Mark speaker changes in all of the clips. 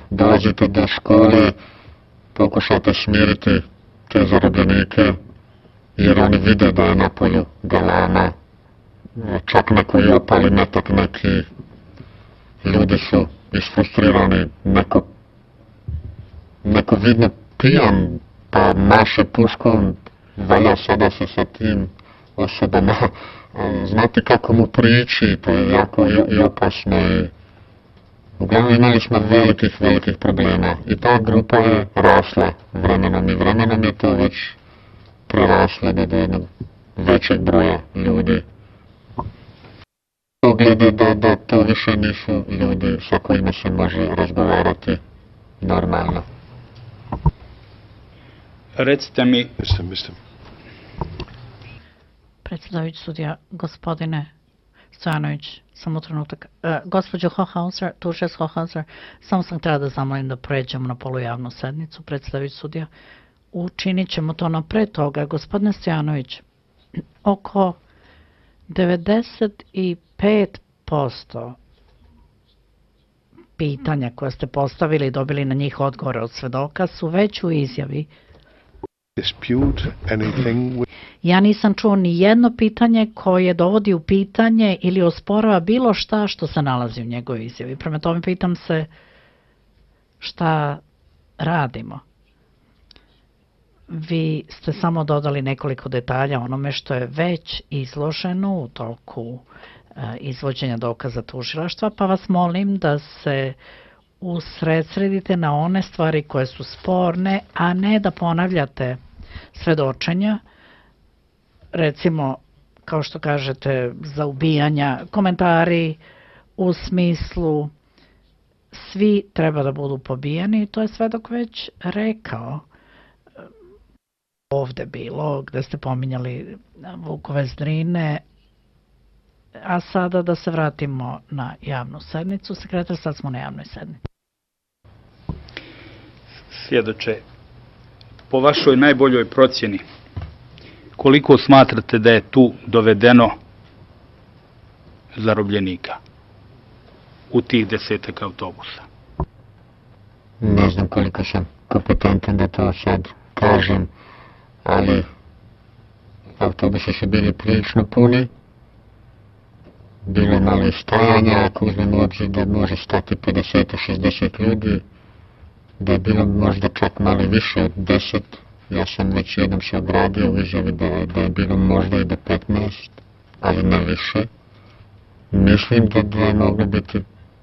Speaker 1: dolazite do škole, pokušate smiriti te zarobljenike, jer oni vide da je napolju galama, čak neko i opali metak neki, ljudi su isfrustrirani, neko vidno pijan, pa maše puškom, valja sada se sa tim osobama znati kako mu prići, to je jako i opasno i uglavnom imali smo velikih problema i ta grupa je rasla vremenom i vremenom je to već preraslo do jednog većeg broja ljudi. To glede da to više nisu ljudi sa kojima se može razgovarati normalno.
Speaker 2: Recite mi...
Speaker 3: Mislim.
Speaker 4: Predsjedavajući sudija, gospodine Stojanović, samo trenutak. Gospođo Hochhauser, tužilac Hochhauser, samo sam htjela da zamolim da pređemo na polujavnu sednicu. Predsjedavajući sudija, učinit ćemo to, no pre toga, gospodine Stojanović, oko 95% pitanja koje ste postavili i dobili na njih odgovore od svedoka su već u izjavi. Ja nisam čuo ni jedno pitanje koje dovodi u pitanje ili osporava bilo šta što se nalazi u njegovoj izjavi. Prema tome pitam se šta radimo. Vi ste samo dodali nekoliko detalja onome što je već izloženo u toku izvođenja dokaza tužilaštva, pa vas molim da se usredsredite na one stvari koje su sporne, a ne da ponavljate svedočenja, recimo, kao što kažete, za ubijanja, komentari u smislu svi treba da budu pobijeni, to je svedok već rekao. Ovde bilo, gde ste pominjali Vukove Zdrine, a sada da se vratimo na javnu sednicu. Sekretar, sad smo na javnoj sednici.
Speaker 2: Svjedoče, po vašoj najboljoj procjeni, koliko smatrate da je tu dovedeno zarobljenika u tih 10 autobusa?
Speaker 1: Ne znam koliko sam kompetentan da to sad kažem, ali autobusi su bili prilično puni, bilo je malo stajanja, ako uzmem u obzir da može stati 50-60 ljudi, da je bilo možda čak malo više od 10, ja sam već jednom se obradio u izjavi da je bilo možda i do 15, ali ne više. Mislim da je moglo biti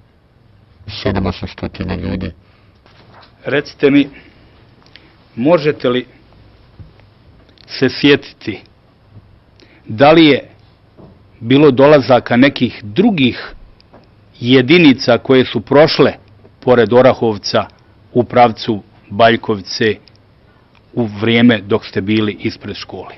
Speaker 1: 700 ljudi.
Speaker 2: Recite mi, možete li se sjetiti da li je bilo dolazaka nekih drugih jedinica koje su prošle pored Orahovca u pravcu Baljkovice u vrijeme dok ste bili ispred škole?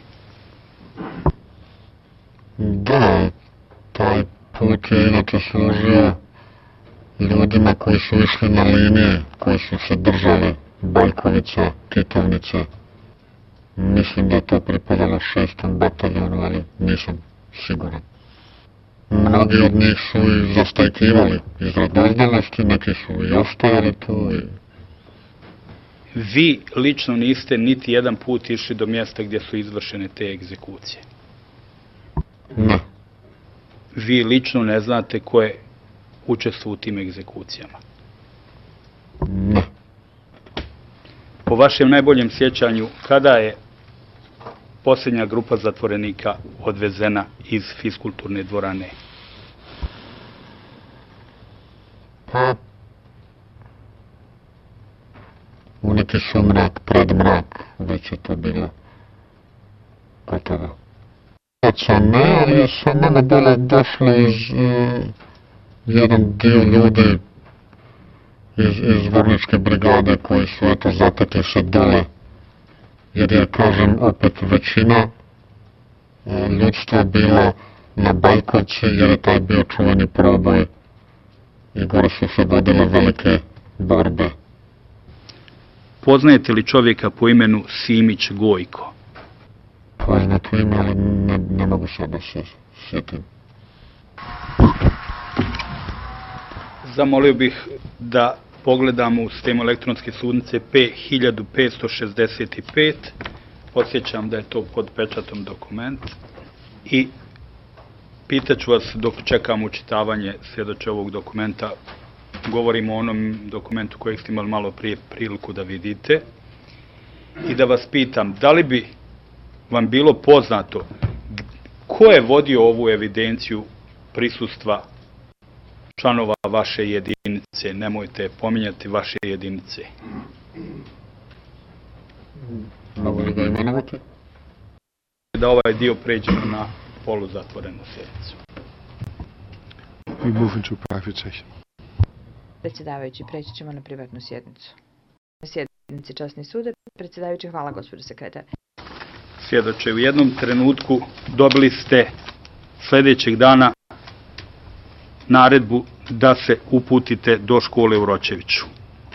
Speaker 1: Da, taj put je inače služio ljudima koji su išli na linije, koji su se držali Baljkovica, Titovnice. Mislim da je to pripadalo 6. bataljonu, ali nisam siguran. Mnogi od njih su i zastajkivali iz radoznalosti, neki su i ostajali tu.
Speaker 2: Vi lično niste niti jedan put išli do mjesta gdje su izvršene te egzekucije?
Speaker 1: Ne.
Speaker 2: Vi lično ne znate ko je učestvovao u tim egzekucijama?
Speaker 1: Ne.
Speaker 2: Po vašem najboljem sjećanju, kada je posljednja grupa zatvorenika odvezena iz fiskulturne dvorane?
Speaker 1: Pa, u neki sumrak, pred mrak, već je to bilo gotovo. Ne, ali je sa mene bilo došlo jedan dio ljudi iz Vorničke brigade koji su eto zatekli se dole, jer je, kažem, opet većina ljudstva bila na Baljkovci, jer je taj bio čuveni proboj i gore su se vodile velike borbe.
Speaker 2: Poznajete li čovjeka po imenu Simić Gojko?
Speaker 1: Poznato ime, ali ne mogu sad da se sjetim.
Speaker 2: Zamolio bih da pogledamo u sistemu elektronske sudnice P1565, podsjećam da je to pod pečatom dokument, i pitaću vas dok čekamo učitavanje svjedoče ovog dokumenta, govorimo o onom dokumentu kojeg ste imali malo prije priliku da vidite, i da vas pitam da li bi vam bilo poznato ko je vodio ovu evidenciju prisustva članova vaše jedinice, nemojte pominjati vaše jedinice.
Speaker 1: Mogu li ga imenovati?
Speaker 2: Da ovaj dio pređemo na poluzatvorenu sjednicu.
Speaker 3: We move into private session.
Speaker 5: Predsjedavajući, preći ćemo na privatnu sjednicu. Na sjednici časni sude, predsjedavajući, hvala gospođo sekretar.
Speaker 2: Svjedoče, u jednom trenutku dobili ste sljedećeg dana naredbu da se uputite do škole u Ročeviću.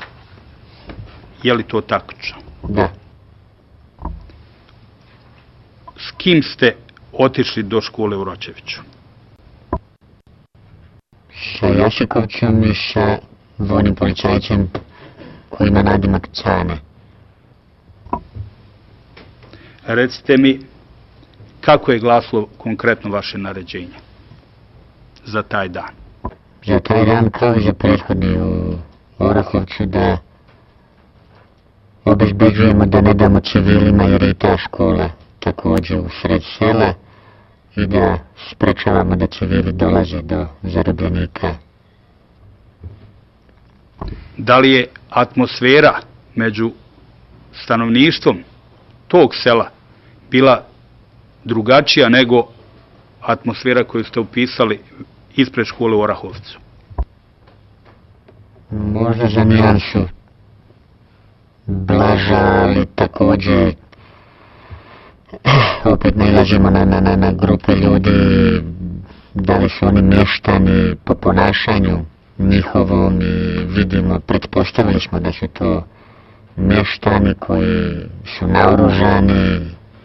Speaker 2: Je li to tačno?
Speaker 1: Da.
Speaker 2: S kim ste otišli do škole u Ročeviću?
Speaker 1: Sa Josikovcem i sa vojnim policajcem koji ima nadimak Cane.
Speaker 2: Recite mi, kako je glasilo konkretno vaše naređenje za taj dan?
Speaker 1: Za taj dan kao i za prethodni u Orahovcu da obezbeđujemo da ne damo civilima jer je ta škola također u sred sela i da sprečavamo da civili dolaze do zarobljenika.
Speaker 2: Da li je atmosfera među stanovništvom tog sela bila drugačija nego atmosfera koju ste upisali ispred škole u Orahovcu?
Speaker 1: Možda za nijansu blaža, ali također opet nalazimo na grupe ljudi, da li su oni mještani po ponašanju njihovom i vidimo, pretpostavili smo da su to mještani koji su naoružani,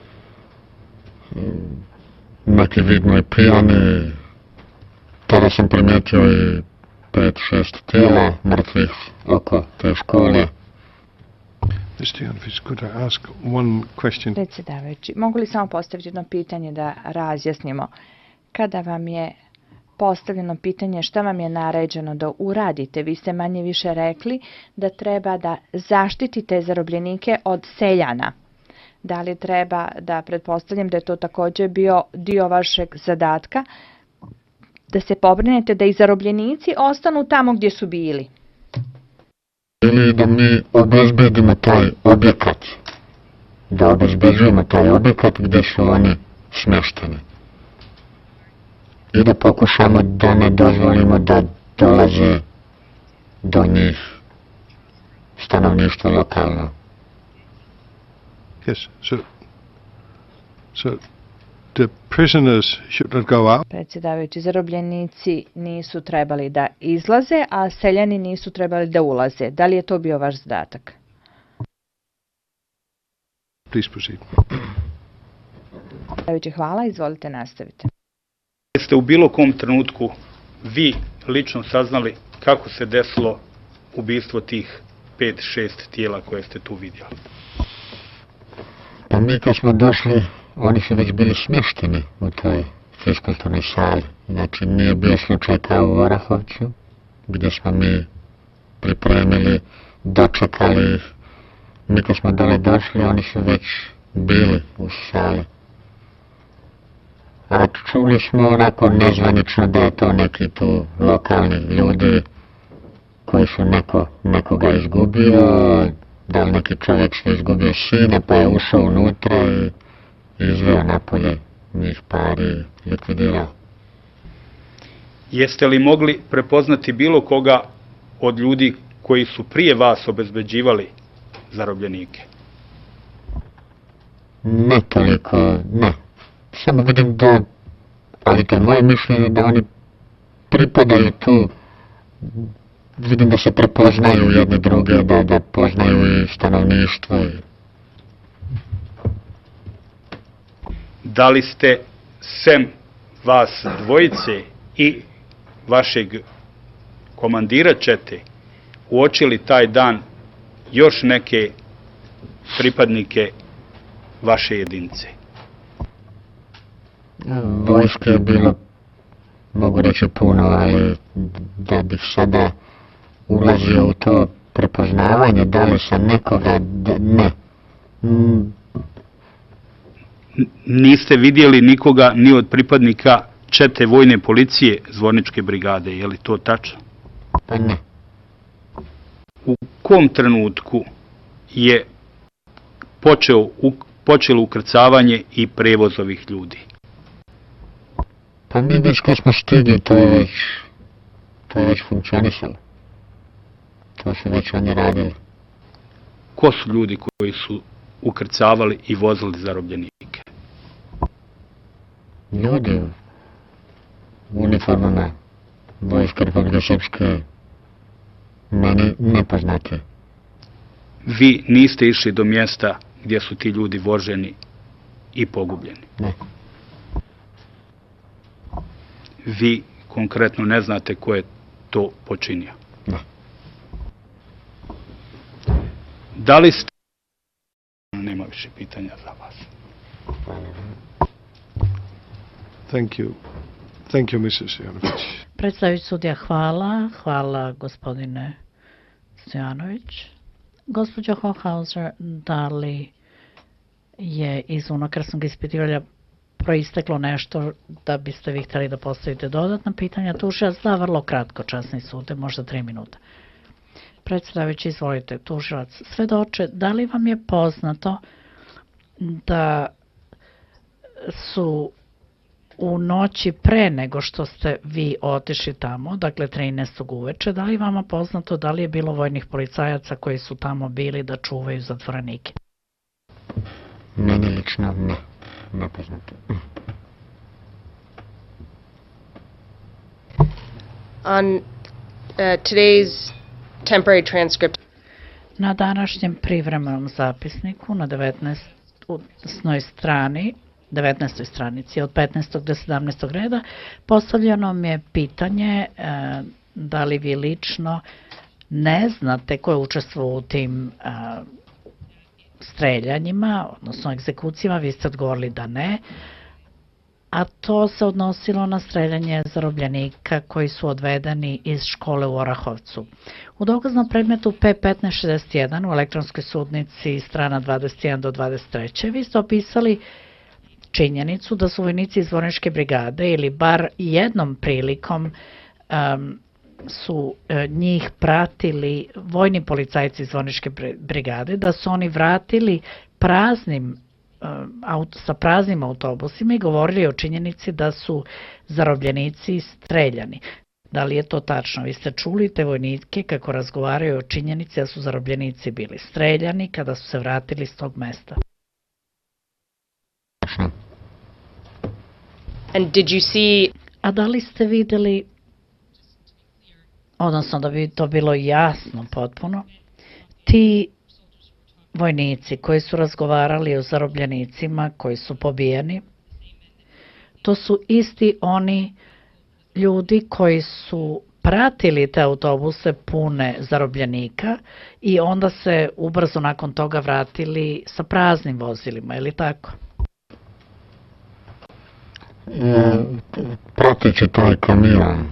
Speaker 1: neki vidno i pijani. Tada sam primijetio i 5-6 tijela mrtvih oko te škole.
Speaker 3: Mr. Janfić, could I ask one question?
Speaker 5: Predsjedavajući, mogu li samo postaviti jedno pitanje da razjasnimo? Kada vam je postavljeno pitanje šta vam je naređeno da uradite, vi ste manje više rekli da treba da zaštitite zarobljenike od seljana. Da li treba da pretpostavljam da je to također bio dio vašeg zadatka, da se pobrinete da i zarobljenici ostanu tamo gdje su bili?
Speaker 1: Ili da mi obezbedimo taj objekat, da obezbeđujemo taj objekat gdje su oni smješteni. I da pokušamo da ne dozvolimo da dolaze do njih stanovništvo lokalno.
Speaker 3: Yes, so the prisoners should not go out.
Speaker 5: Predsjedavajući, zarobljenici nisu trebali da izlaze, a seljani nisu trebali da ulaze. Da li je to bio vaš zadatak?
Speaker 3: Please proceed.
Speaker 5: Predsjedavajući, hvala, izvolite nastavite.
Speaker 2: Jeste u bilo kom trenutku vi lično saznali kako se desilo ubistvo tih 5-6 tijela koje ste tu vidjeli?
Speaker 1: Pa mi kad smo došli, oni su već bili smješteni u toj fiskulturnoj sali. Znači nije bio slučaj kao u Orahovcu, gdje smo mi pripremili, dočekali ih. Mi kad smo dole došli, oni su već bili u sali. A čuli smo onako nezvanično da je to neki tu lokalni ljudi koji su nekoga izgubio, da li neki čovjek što je izgubio sina pa je ušao unutra i izveo napolje njih par i likvidirao.
Speaker 2: Jeste li mogli prepoznati bilo koga od ljudi koji su prije vas obezbeđivali zarobljenike?
Speaker 1: Ne toliko, ne. Samo vidim da, ali to je moje mišljenje da oni pripadaju tu, vidim da se prepoznaju jedne druge, da poznaju i stanovništvo.
Speaker 2: Da li ste sem vas dvojice i vašeg komandira čete uočili taj dan još neke pripadnike vaše jedinice?
Speaker 1: Vojske je bilo, mogu reći, puno, ali da bih sada ulazio u to prepoznavanje, da li sam nekoga, ne.
Speaker 2: Niste vidjeli nikoga ni od pripadnika čete vojne policije Zvorničke brigade, je li to tačno?
Speaker 1: Pa ne.
Speaker 2: U kom trenutku je počelo ukrcavanje i prevoz ovih ljudi?
Speaker 1: Pa mi već kad smo stigli, to je već funkcionisalo. To su već oni radili.
Speaker 2: Ko su ljudi koji su ukrcavali i vozili zarobljenike?
Speaker 1: Ljudi, uniformama, Vojske Republike Srpske, meni nepoznati.
Speaker 2: Vi niste išli do mjesta gdje su ti ljudi voženi i pogubljeni?
Speaker 1: Ne.
Speaker 2: Vi konkretno ne znate ko je to počinio?
Speaker 1: Ne.
Speaker 2: Da li ste... Nema više pitanja za vas.
Speaker 3: Thank you. Thank you, Mrs. Stojanović.
Speaker 4: Predstavljajući sudija, hvala gospodine Stojanović. Gospođo Hochhauser, da li je iz unakrsnog ispitivanja proisteklo nešto da biste vi htjeli da postavite dodatna pitanja? Tužilac, da, vrlo kratko, časni sude, možda 3 minuta. Predstavljajući, izvolite, tužilac. Svedoče, da li vam je poznato da su u noći pre nego što ste vi otišli tamo, dakle 13. uveče, da li vama poznato da li je bilo vojnih policajaca koji su tamo bili da čuvaju zatvorenike?
Speaker 1: Meni lično ne poznato.
Speaker 6: On today's temporary transcript.
Speaker 4: Na današnjem privremenom zapisniku na 19. strani 19. stranici od 15. do 17. reda postavljeno mi je pitanje da li vi lično ne znate ko je učestvovao u tim streljanjima, odnosno egzekucijama. Vi ste odgovorili da ne, a to se odnosilo na streljanje zarobljenika koji su odvedeni iz škole u Orahovcu. U dokaznom predmetu P1561 u elektronskoj sudnici strana 21 do 23. vi ste opisali činjenicu da su vojnici iz Zvorničke brigade ili bar jednom prilikom su njih pratili vojni policajci iz Zvorničke brigade, da su oni vratili sa praznim autobusima i govorili o činjenici da su zarobljenici streljani. Da li je to tačno? Vi ste čuli te vojnike kako razgovaraju o činjenici da su zarobljenici bili streljani kada su se vratili s tog mesta.
Speaker 6: And did you see...
Speaker 4: A da li ste vidjeli, odnosno da bi to bilo jasno potpuno, ti vojnici koji su razgovarali o zarobljenicima koji su pobijeni, to su isti oni ljudi koji su pratili te autobuse pune zarobljenika i onda se ubrzo nakon toga vratili sa praznim vozilima, je li tako?
Speaker 1: Prateći taj kamion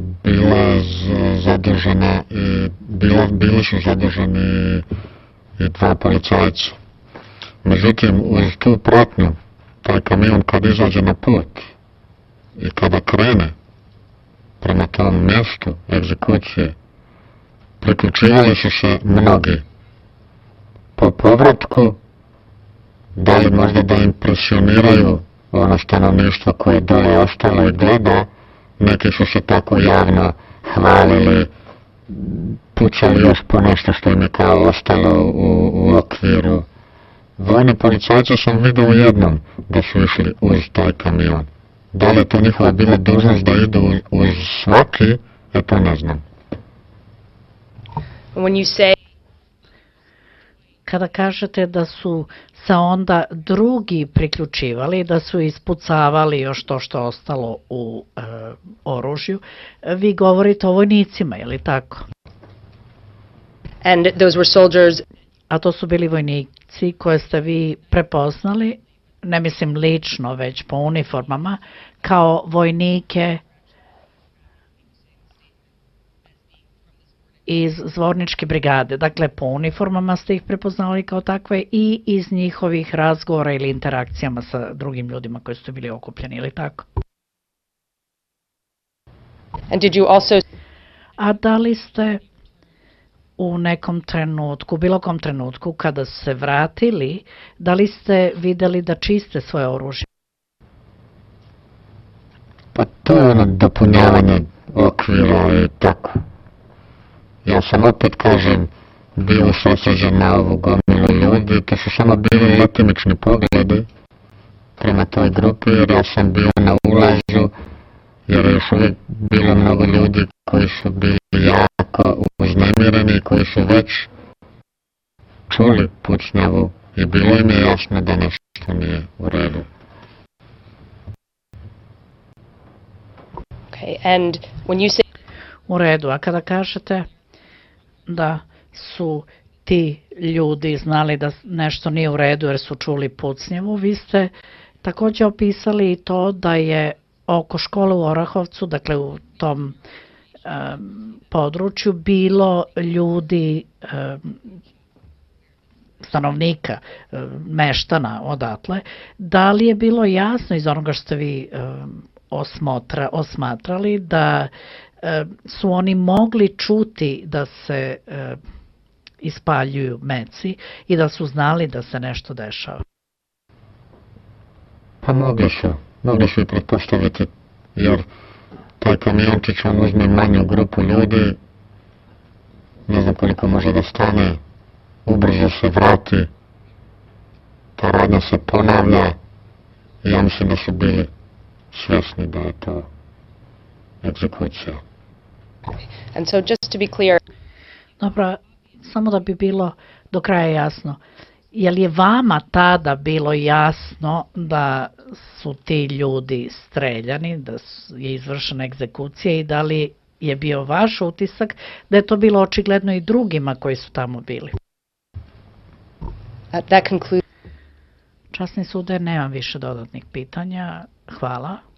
Speaker 1: bili su zadržani i 2 policajca. Međutim, uz tu pratnju, taj kamion kad izađe na put i kada krene prema tom mjestu egzekucije, priključivali su se mnogi. Po povratku, da li možda da impresioniraju ono stanovništvo koje je dole ostalo i gleda, neki su se tako javno hvalili, pucali još po nešto što im je kao ostalo u okviru. Vojni policajci sam vidio jednom da su išli uz taj kamion. Da li je to njihova bila dužnost da idu uz svaki, to ne znam.
Speaker 6: When you say...
Speaker 4: Kada kažete da su se onda drugi priključivali, da su ispucavali još to što je ostalo u oružju, vi govorite o vojnicima, je li tako?
Speaker 6: And those were soldiers.
Speaker 4: A to su bili vojnici koje ste vi prepoznali, ne mislim lično, već po uniformama, kao vojnike iz Zvorničke brigade. Dakle, po uniformama ste ih prepoznali kao takve i iz njihovih razgovora ili interakcijama sa drugim ljudima koji su bili okupljeni, ili tako?
Speaker 6: And did you also
Speaker 4: A da li ste u nekom trenutku, bilo kom trenutku, kada su se vratili, da li ste videli da čiste svoje oružje?
Speaker 1: Pa to je ono dopunjavanje okvira i tako. Ja sam opet, kažem, bio usredsređen na ovu gomilu ljudi, to su samo bili letimični pogledi prema toj grupi, jer ja sam bio na ulazu, jer je još uvijek bilo mnogo ljudi koji su bili jako uznemireni, koji su već čuli pucnjavu i bilo im je jasno da nešto nije u redu.
Speaker 6: Okay, and when you say
Speaker 4: U redu, a kada kažete da su ti ljudi znali da nešto nije u redu jer su čuli pucnjavu, vi ste također opisali i to da je oko škole u Orahovcu, dakle u tom području, bilo ljudi, stanovnika, meštana odatle. Da li je bilo jasno iz onoga što ste vi osmatrali da su oni mogli čuti da se ispaljuju meci i da su znali da se nešto dešava?
Speaker 1: Pa mogli su i pretpostaviti, jer taj kamiončić on uzme manju grupu ljudi, ne znam koliko može da stane, ubrzo se vrati, ta radnja se ponavlja i ja mislim da su bili svjesni da je to egzekucija.
Speaker 6: and so just to be clear,
Speaker 4: Dobro, samo da bi bilo do kraja jasno, je li je vama tada bilo jasno da su ti ljudi streljani, da je izvršena egzekucija i da li je bio vaš utisak da je to bilo očigledno i drugima koji su tamo bili?
Speaker 6: that concludes
Speaker 4: Časni sude, nemam više dodatnih pitanja. Hvala.